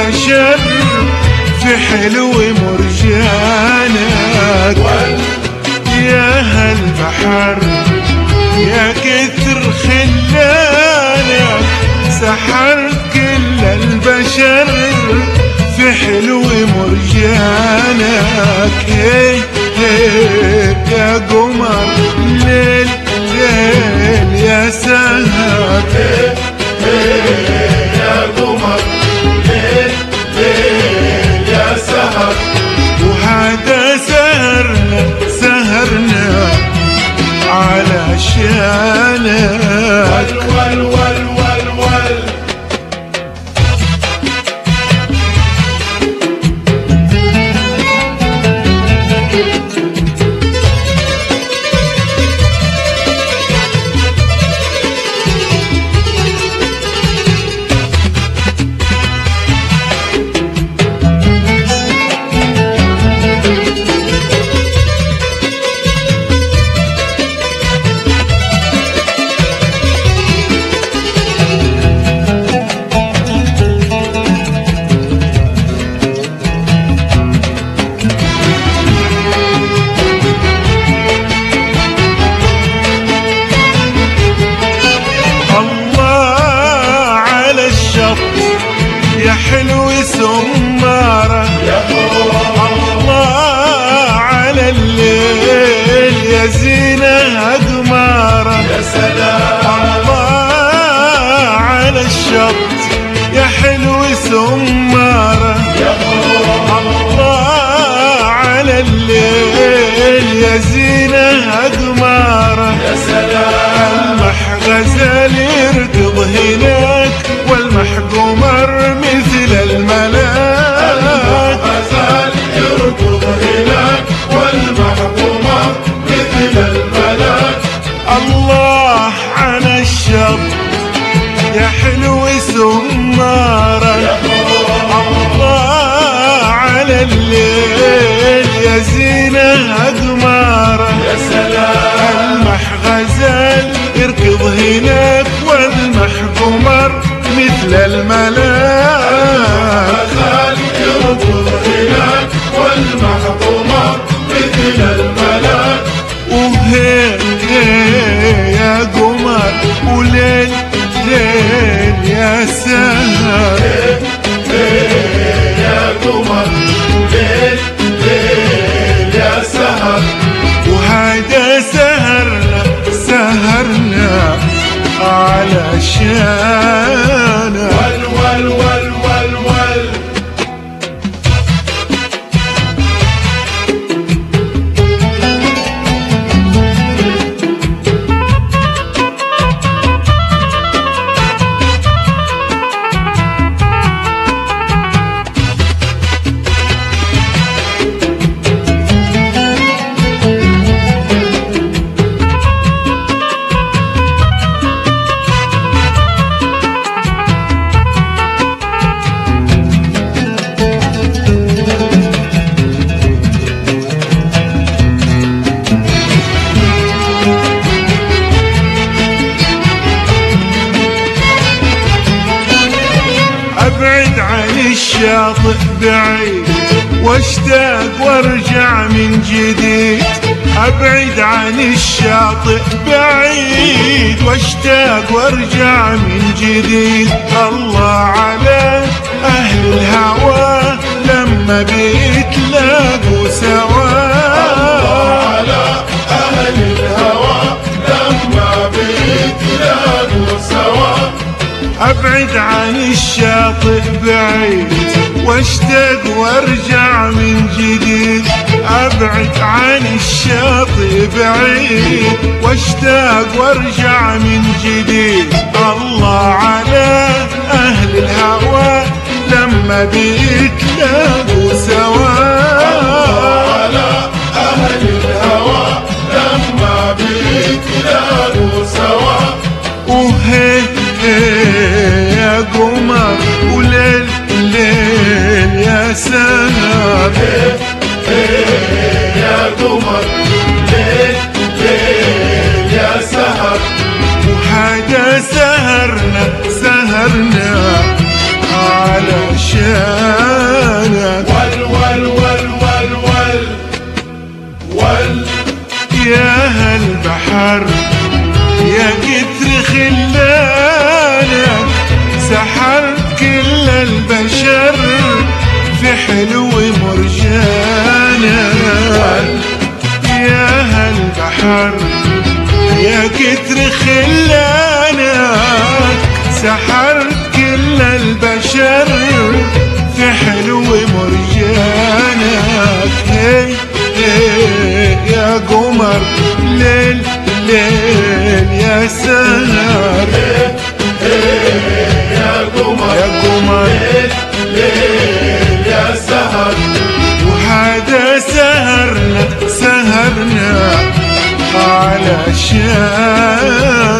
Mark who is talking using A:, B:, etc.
A: البشر في حلو مرجانك. يا هالبحر يا كثر خلانك، سحرت كل البشر في حلو مرجانك. هي يا قمر ليل ليل يا سهر،
B: يا قمر ليل ليل يا سهر.
A: وهذا سهرنا على شانك.
B: ول ول ول ول
A: يا حلو سمارة، الله على الليل يا زينة أقمارة.
B: يا سلام
A: الله على الشط يا حلو سمارة، الله على الليل يا زينة أقمارة.
B: يا سلام
A: المح غزال يركض هناك والمح قمر مثل الملاك.
B: غزال يركض هناك والمح قمر مثل الملاك.
A: الله على الشط يا حلو سمارة، الله على الليل يا زينة أقمارة.
B: يا سلام
A: المح غزال يركض هناك والمح قمر مثل الملاك.
B: غزال يركض هناك والمح قمر مثل الملاك.
A: وهيك يا قمر وليل ليل يا سهر،
B: يا قمر ليل ليل يا سهر.
A: وهذا سهرنا على شانك.
B: ول ول ول ول ول
A: أبعد عن الشاطئ بعيد واشتاق وارجع من جديد. أبعد عن الشاطئ بعيد واشتاق وارجع من جديد. الله على أهل الهوى لما بيتلاقوا سوا.
B: الله على أهل الهوى لما بيتلاقوا سوا.
A: أبعد عن الشاطئ بعيد واشتاق وارجع من جديد. أبعد عن الشاطئ بعيد واشتاق وارجع من جديد. الله على أهل الهوى لما بيتلاقوا سوا.
B: الله على أهل الهوى لما بيتلاقوا سوا.
A: وهيك يا قمر وليل ليل يا سهر،
B: يا قمر ليل ليل يا سهر.
A: وهذا سهرنا على شان حلو مرجانك يا هالبحر يا كتر خلانك سحرت كل البشر في حلو مرجانك هي يا قمر ليل ليل يا سهر
B: يا قمر ليل يا سهر
A: وهذا سهرنا على شان